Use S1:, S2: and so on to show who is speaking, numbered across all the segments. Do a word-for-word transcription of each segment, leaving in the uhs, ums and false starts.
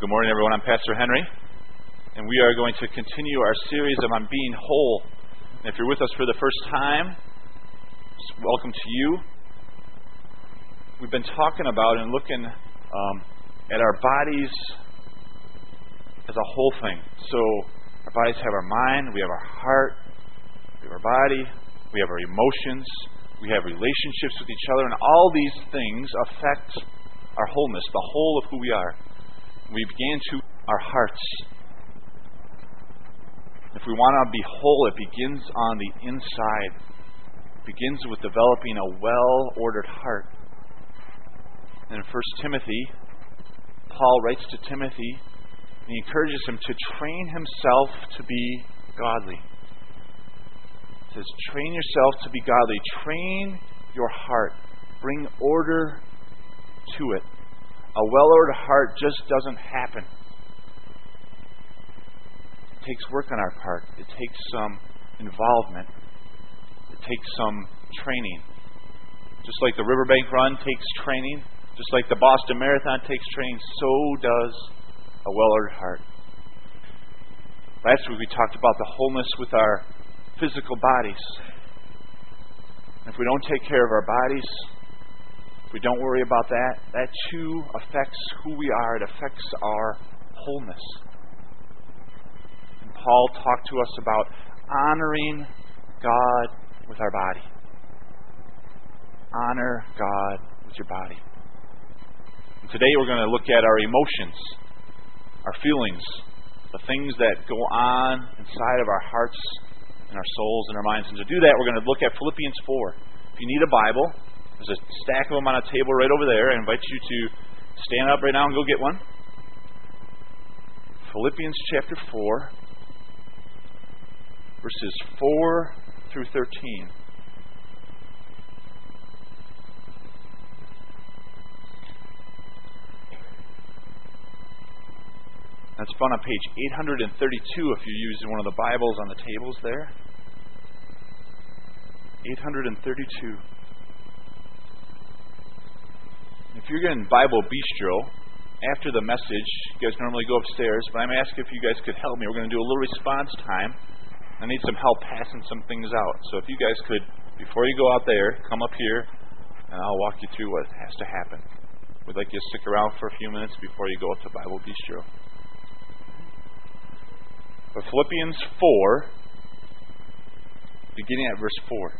S1: Good morning, everyone. I'm Pastor Henry, and we are going to continue our series of On Being Whole. And if you're with us for the first time, welcome to you. We've been talking about and looking um, at our bodies as a whole thing. So our bodies have our mind, we have our heart, we have our body, we have our emotions, we have relationships with each other, and all these things affect our wholeness, the whole of who we are. We began to our hearts. If we want to be whole, it begins on the inside. It begins with developing a well-ordered heart. And in First Timothy, Paul writes to Timothy, and he encourages him to train himself to be godly. He says, train yourself to be godly. Train your heart. Bring order to it. A well-ordered heart just doesn't happen. It takes work on our part. It takes some involvement. It takes some training. Just like the Riverbank Run takes training, just like the Boston Marathon takes training, so does a well-ordered heart. Last week we talked about the wholeness with our physical bodies. If we don't take care of our bodies, we don't worry about that, that too affects who we are. It affects our wholeness. And Paul talked to us about honoring God with our body. Honor God with your body. And today we're going to look at our emotions, our feelings, the things that go on inside of our hearts and our souls and our minds. And to do that, we're going to look at Philippians four. If you need a Bible, there's a stack of them on a table right over there. I invite you to stand up right now and go get one. Philippians chapter four, verses four through thirteen. That's found on page eight hundred thirty-two if you're using one of the Bibles on the tables there. eight hundred thirty-two. If you're getting Bible Bistro, after the message, you guys normally go upstairs, but I'm asking if you guys could help me. We're going to do a little response time. I need some help passing some things out. So if you guys could, before you go out there, come up here, and I'll walk you through what has to happen. We'd like you to stick around for a few minutes before you go up to Bible Bistro. But Philippians four, beginning at verse four.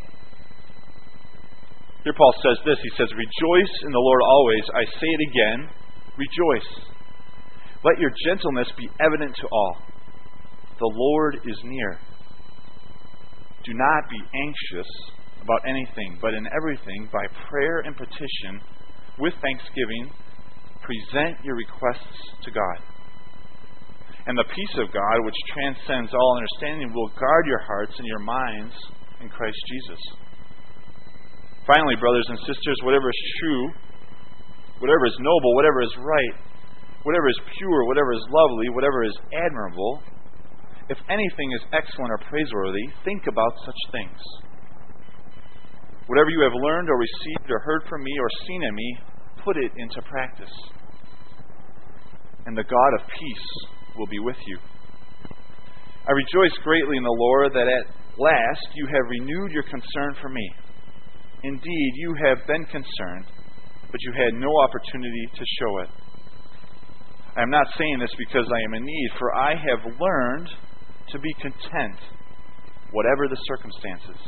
S1: Here Paul says this, he says, rejoice in the Lord always. I say it again, rejoice. Let your gentleness be evident to all. The Lord is near. Do not be anxious about anything, but in everything, by prayer and petition, with thanksgiving, present your requests to God. And the peace of God, which transcends all understanding, will guard your hearts and your minds in Christ Jesus. Finally, brothers and sisters, whatever is true, whatever is noble, whatever is right, whatever is pure, whatever is lovely, whatever is admirable, if anything is excellent or praiseworthy, think about such things. Whatever you have learned or received or heard from me or seen in me, put it into practice. And the God of peace will be with you. I rejoice greatly in the Lord that at last you have renewed your concern for me. Indeed, you have been concerned, but you had no opportunity to show it. I am not saying this because I am in need, for I have learned to be content, whatever the circumstances.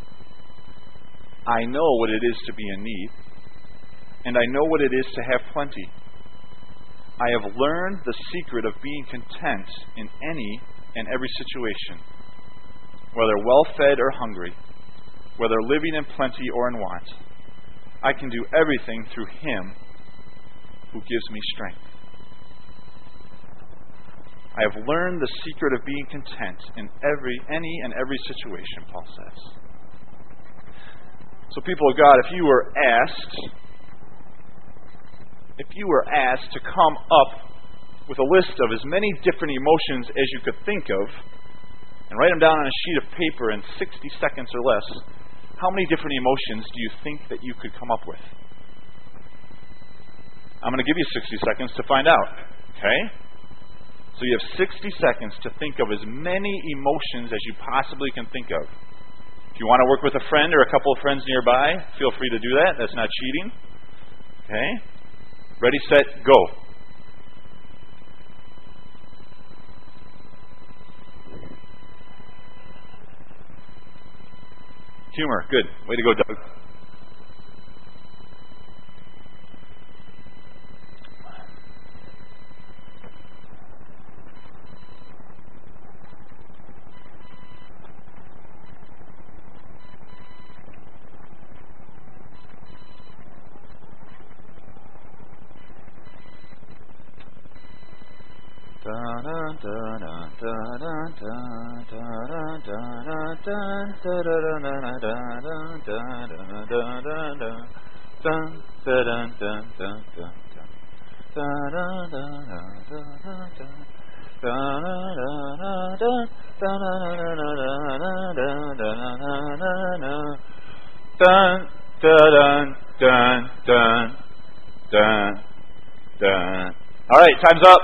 S1: I know what it is to be in need, and I know what it is to have plenty. I have learned the secret of being content in any and every situation, whether well-fed or hungry, whether living in plenty or in want. I can do everything through Him who gives me strength. I have learned the secret of being content in every, any and every situation, Paul says. So people of God, if you were asked, if you were asked to come up with a list of as many different emotions as you could think of, and write them down on a sheet of paper in sixty seconds or less, how many different emotions do you think that you could come up with? I'm going to give you sixty seconds to find out. Okay? So you have sixty seconds to think of as many emotions as you possibly can think of. If you want to work with a friend or a couple of friends nearby, feel free to do that. That's not cheating. Okay? Ready, set, go. Humor. Good. Way to go, Doug. All right, time's up.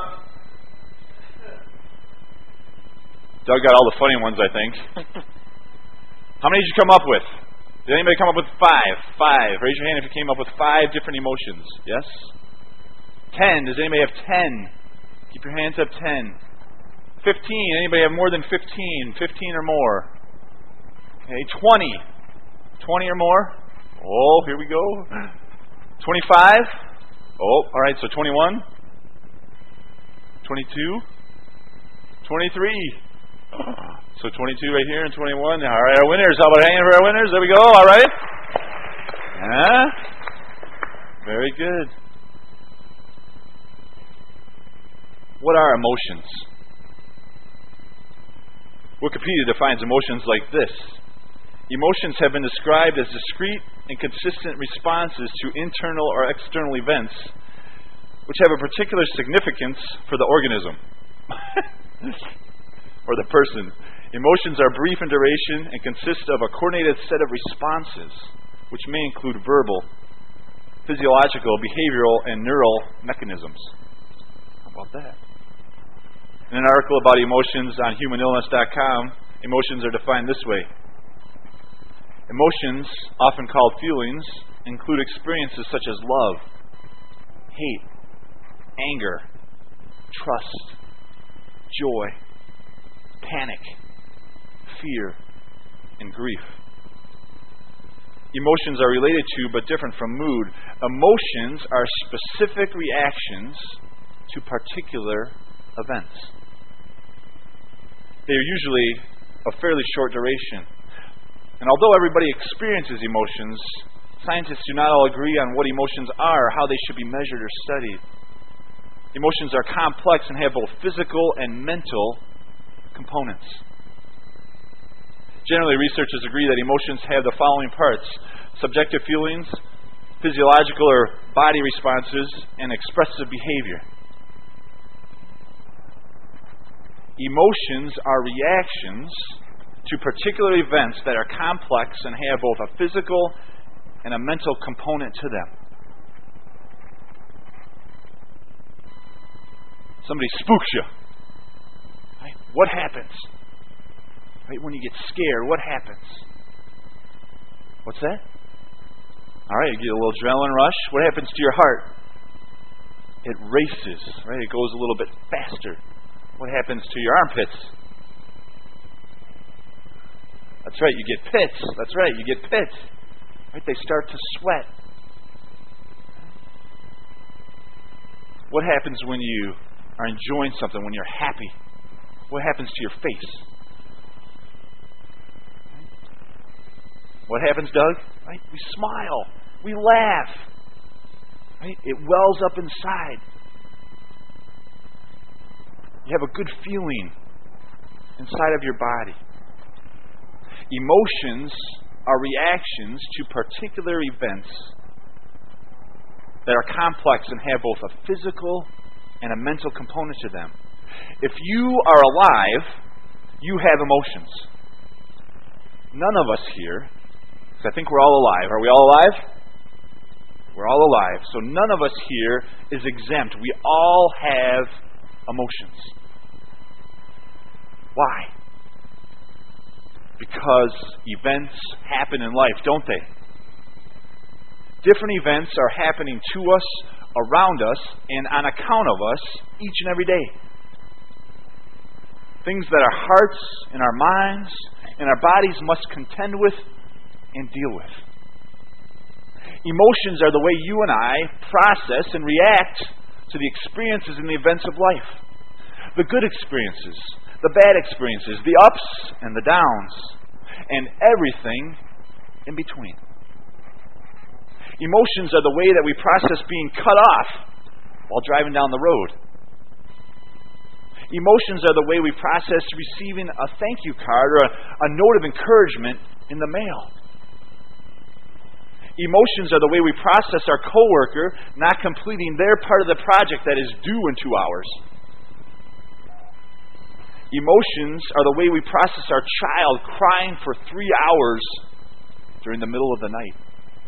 S1: Doug got all the funny ones, I think. How many did you come up with? Did anybody come up with five? Five. Raise your hand if you came up with five different emotions. Yes? Ten. Does anybody have ten? Keep your hands up. Ten. Fifteen. Anybody have more than fifteen? Fifteen or more. Okay. Twenty. Twenty or more. Oh, here we go. Twenty-five. Oh, all right. So twenty-one. Twenty-two. Twenty-three. So twenty-two right here and twenty-one. All right, our winners. How about hanging for our winners? There we go. All right. Yeah. Very good. What are emotions? Wikipedia defines emotions like this. Emotions have been described as discrete and consistent responses to internal or external events which have a particular significance for the organism or the person. Emotions are brief in duration and consist of a coordinated set of responses, which may include verbal, physiological, behavioral, and neural mechanisms. How about that? In an article about emotions on human illness dot com, emotions are defined this way. Emotions, often called feelings, include experiences such as love, hate, anger, trust, joy, panic, fear, and grief. Emotions are related to but different from mood. Emotions are specific reactions to particular events. They are usually of fairly short duration. And although everybody experiences emotions, scientists do not all agree on what emotions are or how they should be measured or studied. Emotions are complex and have both physical and mental components. Generally, researchers agree that emotions have the following parts: subjective feelings, physiological or body responses, and expressive behavior. Emotions are reactions to particular events that are complex and have both a physical and a mental component to them. Somebody spooks you. Right? What happens? Right? When you get scared, what happens? What's that? All right, you get a little adrenaline rush. What happens to your heart? It races, right? It goes a little bit faster. What happens to your armpits? That's right, you get pits. That's right, you get pits. Right? They start to sweat. What happens when you are enjoying something, when you're happy? What happens to your face? What happens, Doug? Right? We smile. We laugh. Right? It wells up inside. You have a good feeling inside of your body. Emotions are reactions to particular events that are complex and have both a physical and a mental component to them. If you are alive, you have emotions. None of us here, because I think we're all alive. Are we all alive? We're all alive. So none of us here is exempt. We all have emotions. Why? Because events happen in life, don't they? Different events are happening to us, around us, and on account of us each and every day. Things that our hearts and our minds and our bodies must contend with and deal with. Emotions are the way you and I process and react to the experiences and the events of life. The good experiences, the bad experiences, the ups and the downs, and everything in between. Emotions are the way that we process being cut off while driving down the road. Emotions are the way we process receiving a thank you card or a, a note of encouragement in the mail. Emotions are the way we process our coworker not completing their part of the project that is due in two hours. Emotions are the way we process our child crying for three hours during the middle of the night.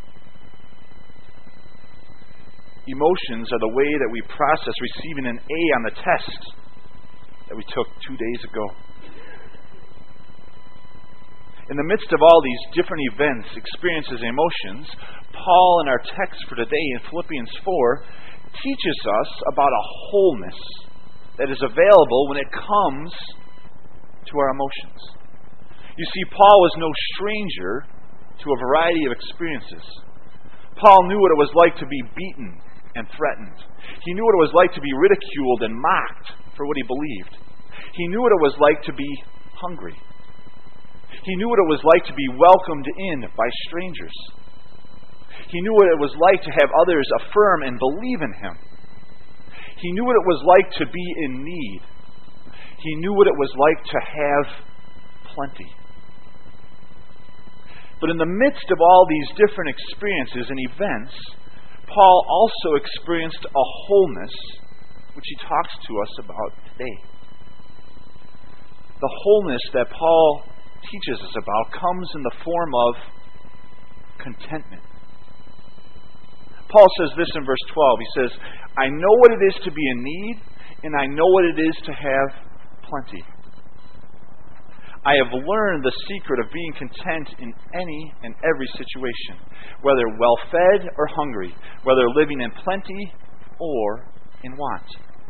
S1: Emotions are the way that we process receiving an A on the test that we took two days ago. In the midst of all these different events, experiences, and emotions, Paul in our text for today in Philippians four teaches us about a wholeness that is available when it comes to our emotions. You see, Paul was no stranger to a variety of experiences. Paul knew what it was like to be beaten and threatened. He knew what it was like to be ridiculed and mocked for what he believed. He knew what it was like to be hungry. He knew what it was like to be welcomed in by strangers. He knew what it was like to have others affirm and believe in him. He knew what it was like to be in need. He knew what it was like to have plenty. But in the midst of all these different experiences and events, Paul also experienced a wholeness which he talks to us about today. The wholeness that Paul teaches us about comes in the form of contentment. Paul says this in verse twelve. He says, I know what it is to be in need, and I know what it is to have plenty. I have learned the secret of being content in any and every situation, whether well-fed or hungry, whether living in plenty or in want.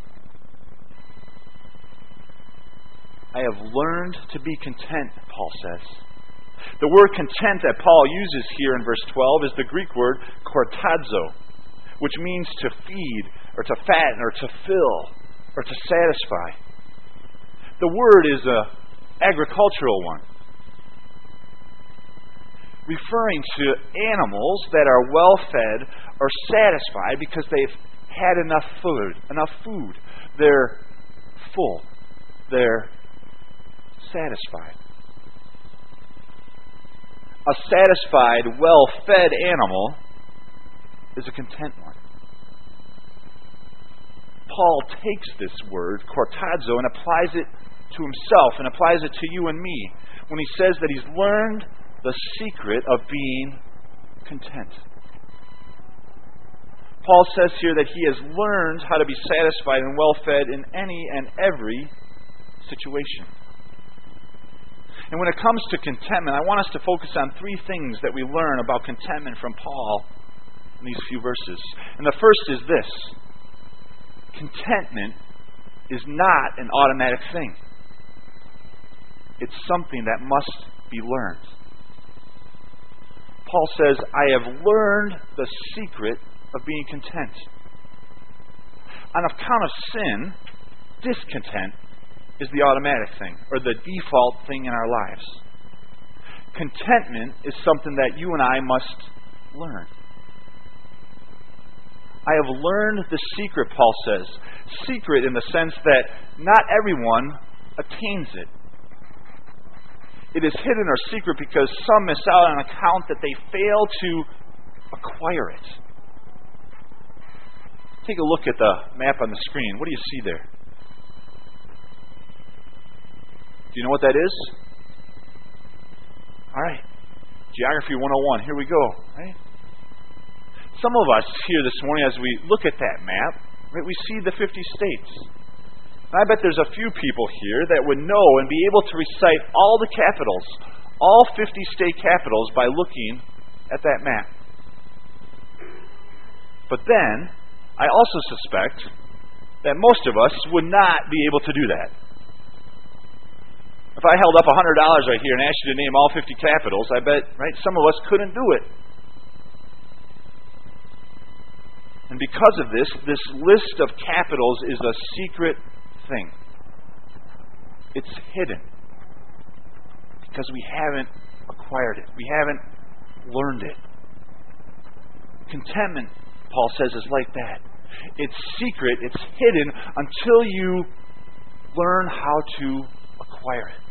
S1: I have learned to be content, Paul says. The word content that Paul uses here in verse twelve is the Greek word kortazo, which means to feed or to fatten or to fill or to satisfy. The word is a agricultural one, referring to animals that are well fed or satisfied because they've had enough food, enough food. They're full. They're satisfied. A satisfied, well-fed animal is a content one. Paul takes this word, kortazo, and applies it to himself and applies it to you and me when he says that he's learned the secret of being content. Paul says here that he has learned how to be satisfied and well-fed in any and every situation. And when it comes to contentment, I want us to focus on three things that we learn about contentment from Paul in these few verses. And the first is this: contentment is not an automatic thing. It's something that must be learned. Paul says, I have learned the secret of being content. On account of sin, discontent is the automatic thing, or the default thing in our lives. Contentment is something that you and I must learn. I have learned the secret, Paul says. Secret in the sense that not everyone attains it. It is hidden or secret because some miss out on account that they fail to acquire it. Take a look at the map on the screen. What do you see there? Do you know what that is? All right. Geography one oh one. Here we go. Right? Some of us here this morning, as we look at that map, right, we see the fifty states. And I bet there's a few people here that would know and be able to recite all the capitals, all fifty state capitals, by looking at that map. But then, I also suspect that most of us would not be able to do that. If I held up one hundred dollars right here and asked you to name all fifty capitals, I bet, right, some of us couldn't do it. And because of this, this list of capitals is a secret thing. It's hidden. Because we haven't acquired it. We haven't learned it. Contentment, Paul says, is like that. It's secret, it's hidden until you learn how to acquire it.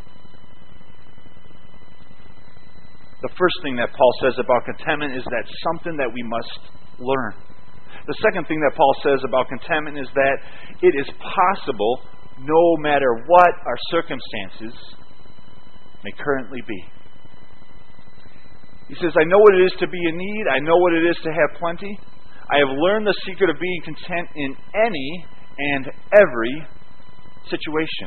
S1: The first thing that Paul says about contentment is that something that we must learn. The second thing that Paul says about contentment is that it is possible no matter what our circumstances may currently be. He says, I know what it is to be in need. I know what it is to have plenty. I have learned the secret of being content in any and every situation.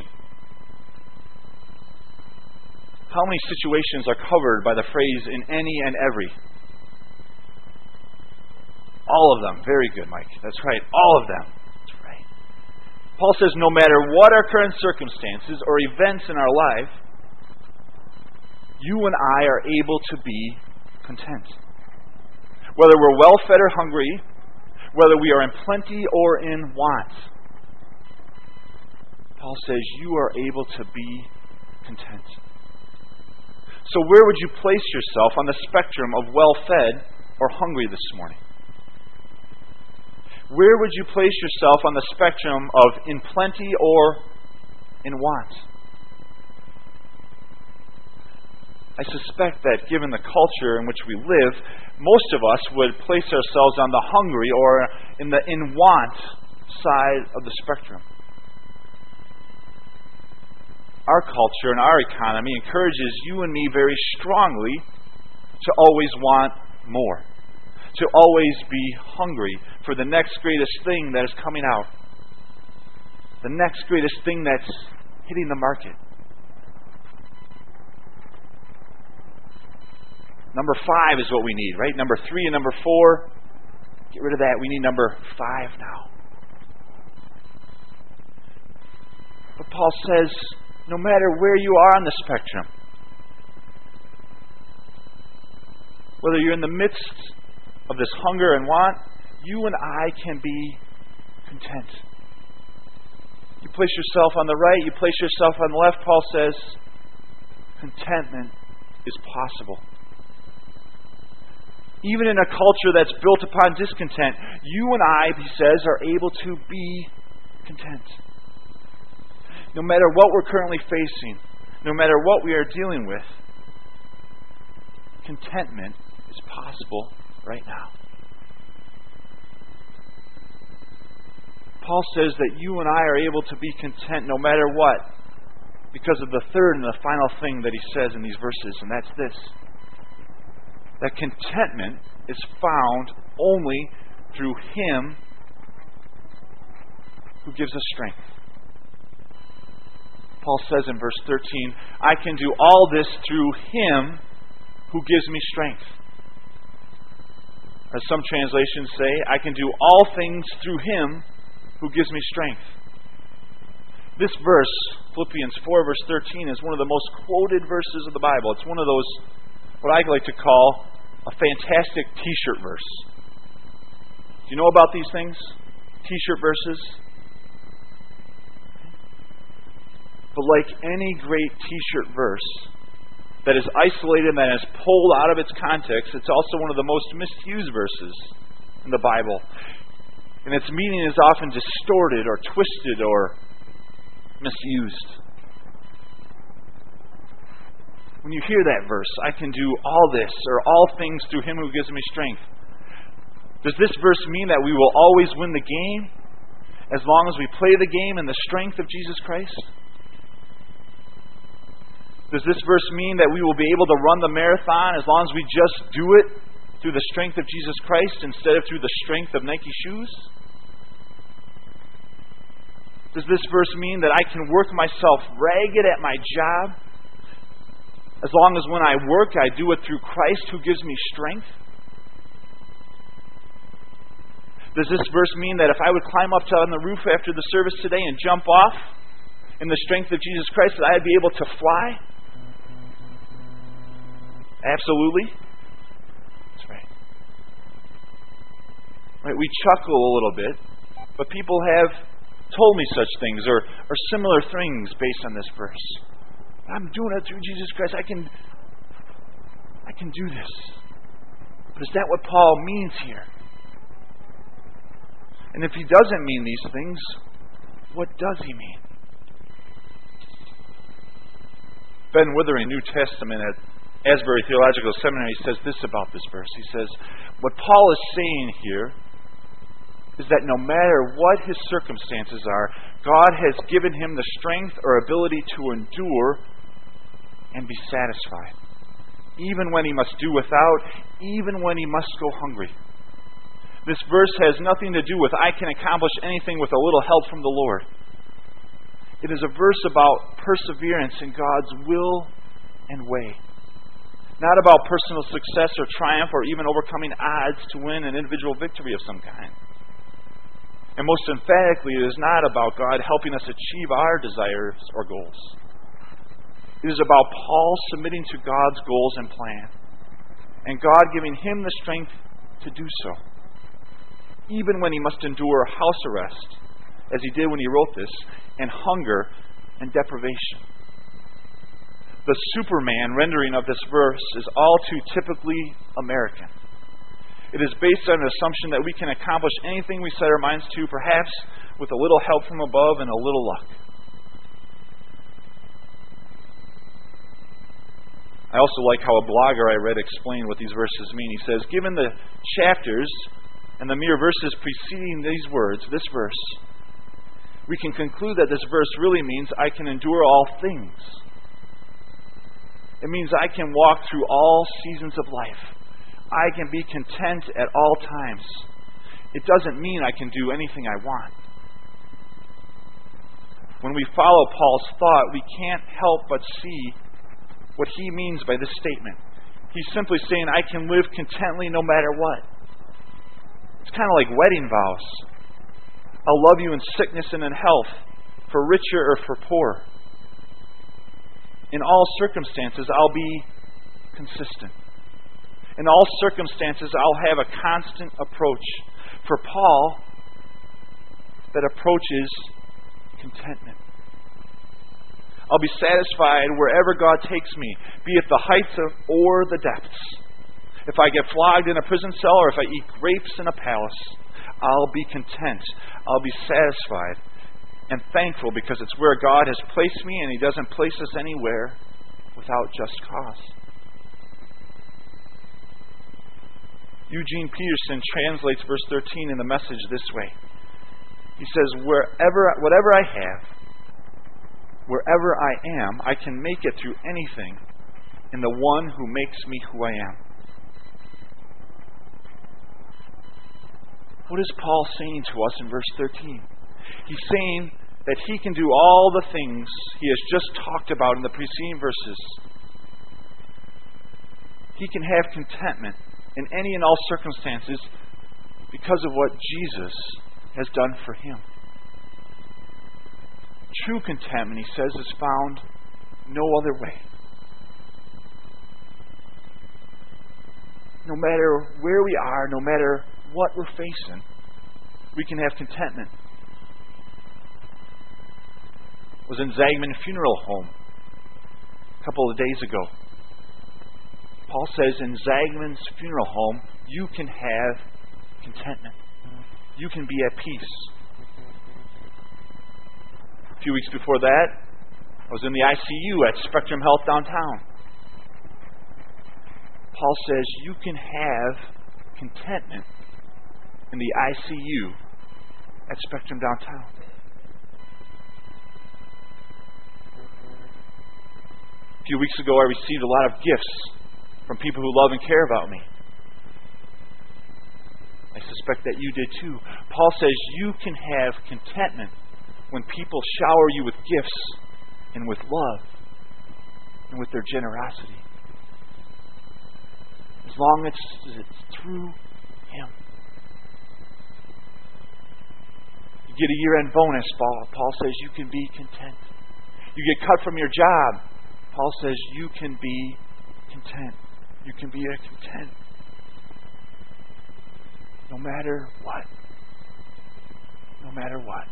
S1: How many situations are covered by the phrase in any and every? All of them. Very good, Mike. That's right. All of them. That's right. Paul says no matter what our current circumstances or events in our life, you and I are able to be content. Whether we're well-fed or hungry, whether we are in plenty or in want, Paul says you are able to be content. So where would you place yourself on the spectrum of well-fed or hungry this morning? Where would you place yourself on the spectrum of in plenty or in want? I suspect that given the culture in which we live, most of us would place ourselves on the hungry or in the in want side of the spectrum. Our culture and our economy encourages you and me very strongly to always want more, to always be hungry for the next greatest thing that is coming out, the next greatest thing that's hitting the market. Number five is what we need, right? Number three and number four, get rid of that. We need number five now. But Paul says, no matter where you are on the spectrum, whether you're in the midst of this hunger and want, you and I can be content. You place yourself on the right, you place yourself on the left, Paul says, contentment is possible. Even in a culture that's built upon discontent, you and I, he says, are able to be content. No matter what we're currently facing, no matter what we are dealing with, contentment is possible right now. Paul says that you and I are able to be content no matter what, because of the third and the final thing that he says in these verses, and that's this: that contentment is found only through Him who gives us strength. Paul says in verse thirteen, I can do all this through Him who gives me strength. As some translations say, I can do all things through Him who gives me strength. This verse, Philippians four, verse thirteen, is one of the most quoted verses of the Bible. It's one of those, what I like to call, a fantastic t-shirt verse. Do you know about these things? T-shirt verses? But like any great t-shirt verse that is isolated and that is pulled out of its context, it's also one of the most misused verses in the Bible. And its meaning is often distorted or twisted or misused. When you hear that verse, I can do all this or all things through Him who gives me strength, does this verse mean that we will always win the game as long as we play the game in the strength of Jesus Christ? Does this verse mean that we will be able to run the marathon as long as we just do it through the strength of Jesus Christ instead of through the strength of Nike shoes? Does this verse mean that I can work myself ragged at my job as long as when I work I do it through Christ who gives me strength? Does this verse mean that if I would climb up to on the roof after the service today and jump off in the strength of Jesus Christ that I'd be able to fly? Absolutely. That's right. Right, we chuckle a little bit, but people have told me such things or, or similar things based on this verse. I'm doing it through Jesus Christ. I can I can do this. But is that what Paul means here? And if he doesn't mean these things, what does he mean? Ben Withering, New Testament at Asbury Theological Seminary, says this about this verse. He says, what Paul is saying here is that no matter what his circumstances are, God has given him the strength or ability to endure and be satisfied. Even when he must do without, even when he must go hungry. This verse has nothing to do with I can accomplish anything with a little help from the Lord. It is a verse about perseverance in God's will and way. Not about personal success or triumph or even overcoming odds to win an individual victory of some kind. And most emphatically, it is not about God helping us achieve our desires or goals. It is about Paul submitting to God's goals and plan, and God giving him the strength to do so, even when he must endure house arrest, as he did when he wrote this, and hunger and deprivation. The Superman rendering of this verse is all too typically American. It is based on an assumption that we can accomplish anything we set our minds to, perhaps with a little help from above and a little luck. I also like how a blogger I read explained what these verses mean. He says, given the chapters and the mere verses preceding these words, this verse, we can conclude that this verse really means I can endure all things. It means I can walk through all seasons of life. I can be content at all times. It doesn't mean I can do anything I want. When we follow Paul's thought, we can't help but see what he means by this statement. He's simply saying, I can live contently no matter what. It's kind of like wedding vows. I'll love you in sickness and in health, for richer or for poor. In all circumstances, I'll be consistent. In all circumstances, I'll have a constant approach. For Paul, that approach is contentment. I'll be satisfied wherever God takes me, be it the heights of, or the depths. If I get flogged in a prison cell or if I eat grapes in a palace, I'll be content. I'll be satisfied and thankful because it's where God has placed me, and He doesn't place us anywhere without just cause. Eugene Peterson translates verse thirteen in the Message this way. He says, "Wherever, whatever I have, wherever I am, I can make it through anything in the one who makes me who I am." What is Paul saying to us in verse thirteen? He's saying that he can do all the things he has just talked about in the preceding verses. He can have contentment in any and all circumstances because of what Jesus has done for him. True contentment, he says, is found no other way. No matter where we are, no matter what we're facing, we can have contentment. I was in Zagman Funeral Home a couple of days ago. Paul says in Zagman's funeral home, you can have contentment. You can be at peace. A few weeks before that, I was in the I C U at Spectrum Health downtown. Paul says you can have contentment in the I C U at Spectrum downtown. A few weeks ago, I received a lot of gifts from people who love and care about me. I suspect that you did too. Paul says you can have contentment when people shower you with gifts and with love and with their generosity. As long as it's through Him. You get a year-end bonus, Paul, Paul says you can be content. You get cut from your job, Paul says you can be content. You can be content. No matter what. No matter what.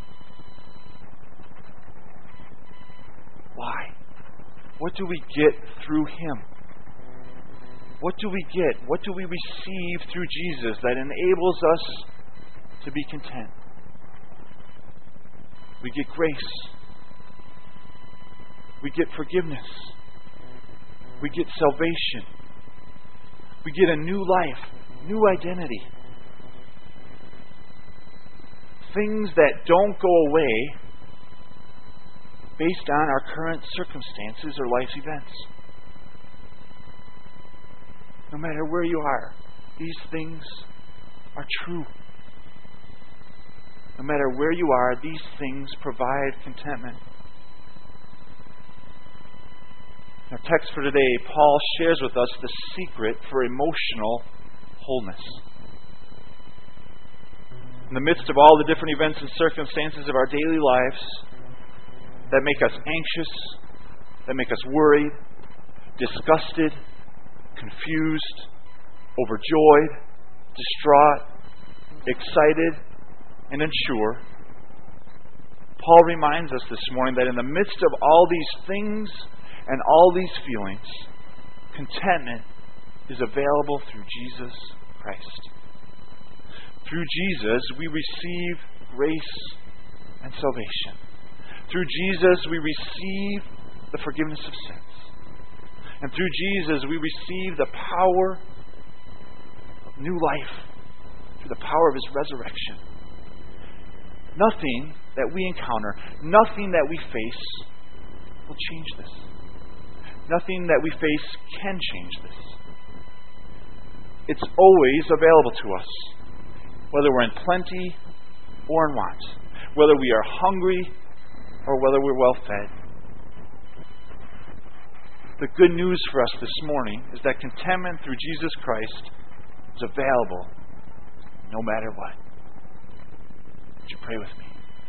S1: Why? What do we get through Him? What do we get? What do we receive through Jesus that enables us to be content? We get grace. We get forgiveness. We get salvation. We get a new life, new identity. Things that don't go away based on our current circumstances or life's events. No matter where you are, these things are true. No matter where you are, these things provide contentment. Our text for today, Paul shares with us the secret for emotional wholeness. In the midst of all the different events and circumstances of our daily lives that make us anxious, that make us worried, disgusted, confused, overjoyed, distraught, excited, and unsure, Paul reminds us this morning that in the midst of all these things and all these feelings, contentment is available through Jesus Christ. Through Jesus, we receive grace and salvation. Through Jesus, we receive the forgiveness of sins. And through Jesus, we receive the power of new life through the power of His resurrection. Nothing that we encounter, nothing that we face will change this. Nothing that we face can change this. It's always available to us, whether we're in plenty or in want, whether we are hungry or whether we're well fed. The good news for us this morning is that contentment through Jesus Christ is available no matter what. Would you pray with me?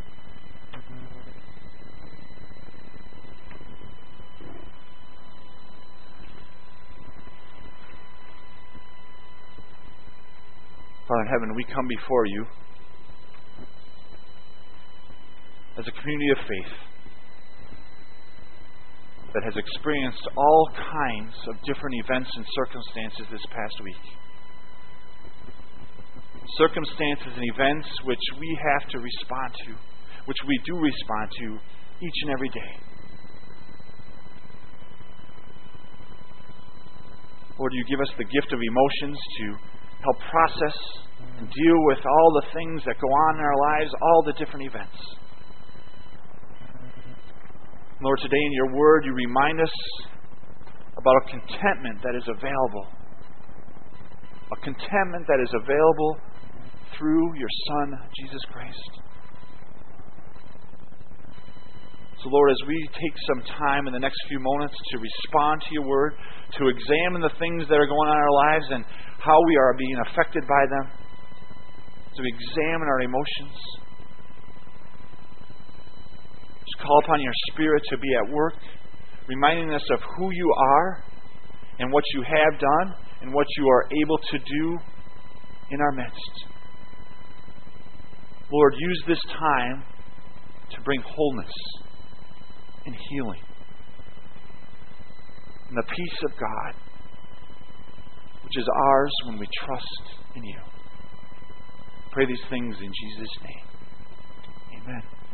S1: Father in heaven, we come before You as a community of faith that has experienced all kinds of different events and circumstances this past week. Circumstances and events which we have to respond to, which we do respond to each and every day. Lord, You give us the gift of emotions to help process and deal with all the things that go on in our lives, all the different events. Lord, today in Your Word, You remind us about a contentment that is available. A contentment that is available through Your Son, Jesus Christ. So, Lord, as we take some time in the next few moments to respond to Your Word, to examine the things that are going on in our lives and how we are being affected by them, to examine our emotions, just call upon Your Spirit to be at work, reminding us of who You are and what You have done and what You are able to do in our midst. Lord, use this time to bring wholeness and healing and the peace of God, which is ours when we trust in You. Pray these things in Jesus' name. Amen.